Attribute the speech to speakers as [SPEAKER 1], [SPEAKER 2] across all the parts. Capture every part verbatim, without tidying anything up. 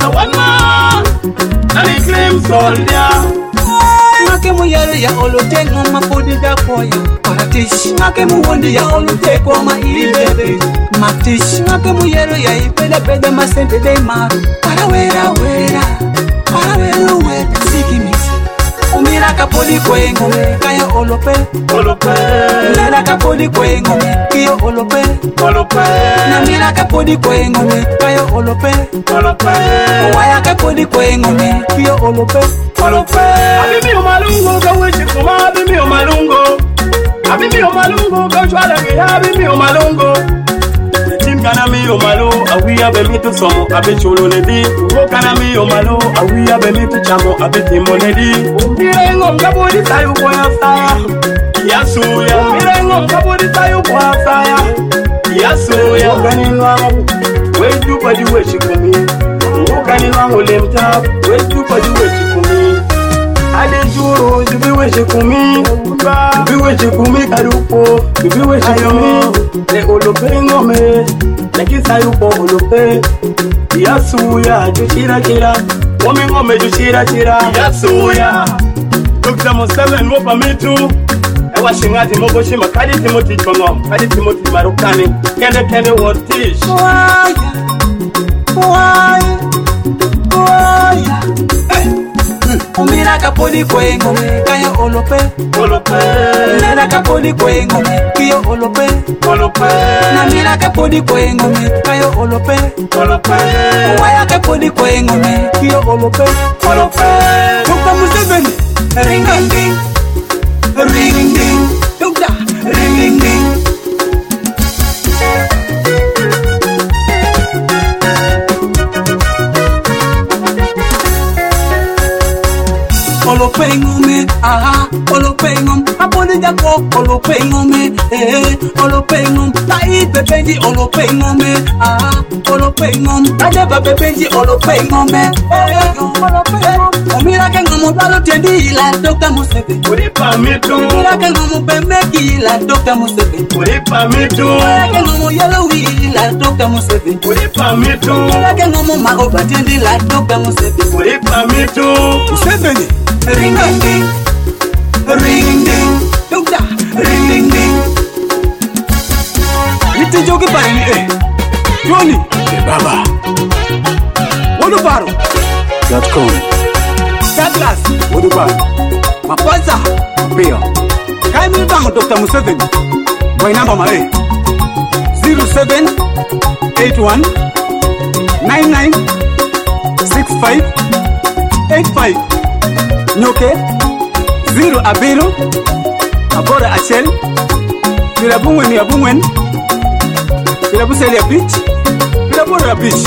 [SPEAKER 1] one man. And he claims soldier.
[SPEAKER 2] Ngake muyele ya olote ngoma podi da koya Paratish ngake muwondi ya olote kwa ma ilibebe Matish ngake muyele ya ipele pede masente de maru Parawera wera Parawera wera Siki misi Umira kapoli kwe ngome Kaya olope
[SPEAKER 1] Olope
[SPEAKER 2] Nera kapoli kwe ngome Kiyo olope
[SPEAKER 1] Olope
[SPEAKER 2] Namira kapoli kwe ngome Kaya olope
[SPEAKER 1] Olope
[SPEAKER 2] Waya kapoli kwe ngome Kiyo olope
[SPEAKER 1] Olope Abimi o malungo Ka wechi kuma Abimi o malungo Abimi o malungo Ka chwala ke Abimi o malungo Tim kana mi o malo Awi abe mi tu somo Abe cholo nedi Ugo kana mi o malo Awi abe mi tu chamo Abe timo nedi Mirengo mkabudi sayu kwa ya saya Yasuya Mirengo mkabudi sayu kwa ya saya Yasuya Ukani nwangu Weju padi wechi kumi Ukani nwangu lemta Weju padi wechi kumi Ade juro Jubi wechi kumi Jubi wechi kumi karupo Jubi wechi kumi Le olope ngome Leki sayupo olope Yasuya Jushira chira Wami ngome jushira chira Yasuya Doctor Museven mopa mitu Ewa shingati mobo shima Kadi Timothy chongom Kadi Timothy marukani Kende kende wotish
[SPEAKER 2] Waya Waya Waya Umira kapoli kwe ngome Kaya olope
[SPEAKER 1] Olope
[SPEAKER 2] Nera kapoli kwe ngome Kiyo olope
[SPEAKER 1] Olope
[SPEAKER 2] Namira kapoli kwe ngome Kaya olope
[SPEAKER 1] Olope
[SPEAKER 2] Waya kapoli kwe ngome Kiyo olope
[SPEAKER 1] Olope
[SPEAKER 2] Doctor Museveni Ring ding ding Ring ding ding Doctor Ring ding ding Olope ngome, aha, olope ngom, apoli jako, olope ngome, eh, olope ngom, ta ipe benji, olope ngome, aha, olope ngom, adeba benji, olope ngome, eh, olope ngom, omira ke ngomo balo tendi ila, Doctor Museveni,
[SPEAKER 1] Kuripa mitu
[SPEAKER 2] omira ke ngomo bemeki ila, Doctor Museveni,
[SPEAKER 1] Kuripa mitu
[SPEAKER 2] omira ke ngomo yellow ila, Doctor Museveni,
[SPEAKER 1] Kuripa mitu
[SPEAKER 2] omira ke ngomo maoba tendi ila, Doctor Museveni,
[SPEAKER 1] Kuripa mitu
[SPEAKER 2] Museveni. Ring ding ding, ring ding, Doctor, ring ding ding. Iti jogi bani eh, Johnny, eh baba. Wadu baro. Dot com. Douglas, wadu baro. Mapaza, Pio. Kai mi bango Doctor Museveni. Boy number ma eh. Zero seven eight one nine nine six five eight five. Nyoke Zero abiru Abora achel Bilabungwen ya bungwen Bilabuseli ya beach Bilabora ya beach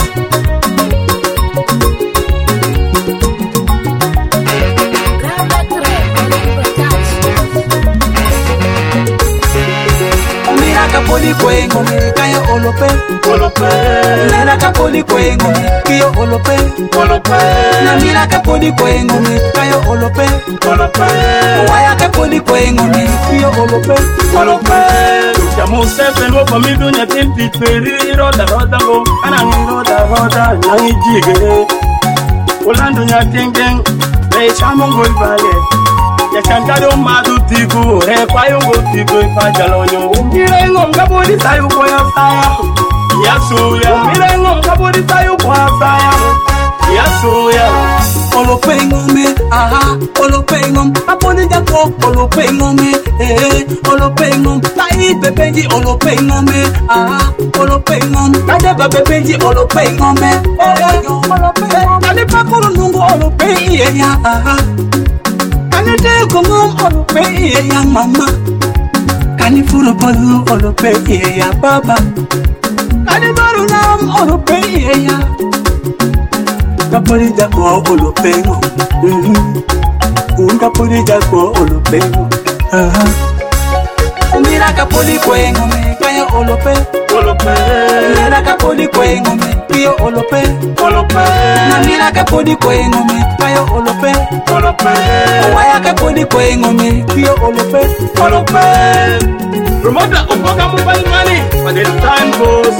[SPEAKER 2] Umira kapoli kwe ngome Kaya olope
[SPEAKER 1] Olope
[SPEAKER 2] Nera kapoli kwe ngome Kiyo olope
[SPEAKER 1] Olope
[SPEAKER 2] Namira kapoli kwe ngome Kayo olope
[SPEAKER 1] Olope
[SPEAKER 2] Waya kapoli kwe ngome Kiyo olope
[SPEAKER 1] Olope Doctor Museveni wopa mitu nyatimpi Tweri roda roda go Anangi roda roda Nyangi jige Ulandu nyatingen Reisha mongo ibale Ya chankado madu tigu Repa yungo tigu ipajalonyo Mirengo mkabudi sayu kwa ya saya Yasuya Mirengo mkabudi sayu kwa ya saya Yasuya
[SPEAKER 2] Olope ngome, aha, olope ngom Apoli jako, olope ngome, eh, olope ngom Ta ipe benji, olope ngome, aha, olope ngom Kadeba bebenji, olope ngome, eh, olope ngom Kade pakuru nungu, olope iye ya, aha Kani deko ngom, olope iye ya mama Kani furo polu, olope iye ya baba Kani baru nam, olope iye ya Kapoli jako olopengo, mhm. Kapoli jako olopengo, aha. Umira kapoli kwengo me, kaya olope,
[SPEAKER 1] Olope
[SPEAKER 2] Nera kapoli kwengo me, kiyo olope,
[SPEAKER 1] Olope
[SPEAKER 2] Namira kapoli kwengo me, kaya olope,
[SPEAKER 1] Olope
[SPEAKER 2] Waya kapoli kwengo me, kiyo olope,
[SPEAKER 1] Olope Promoter Oboga mobile money. When the time goes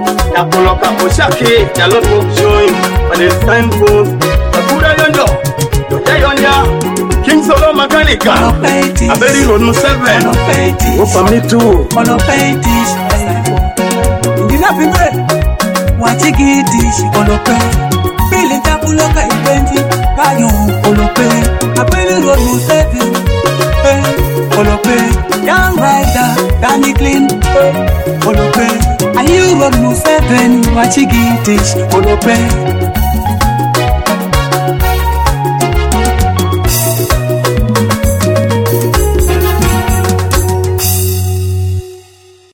[SPEAKER 1] Ya Poloka Oshake, ya lot of joy. But it's time for Akura Yondo, Yonya Yonya, King Solo Makanika, a very road no seven. Oh, for me too.
[SPEAKER 2] On a paintis, you love me, what you get this, on a pay. Feeling Tapuloka eventi, Kayo, on a pay. A very road no seven, on a pay. Young rider, Danny Clean, on a pay. And you road no seven, what you get this, on a pay.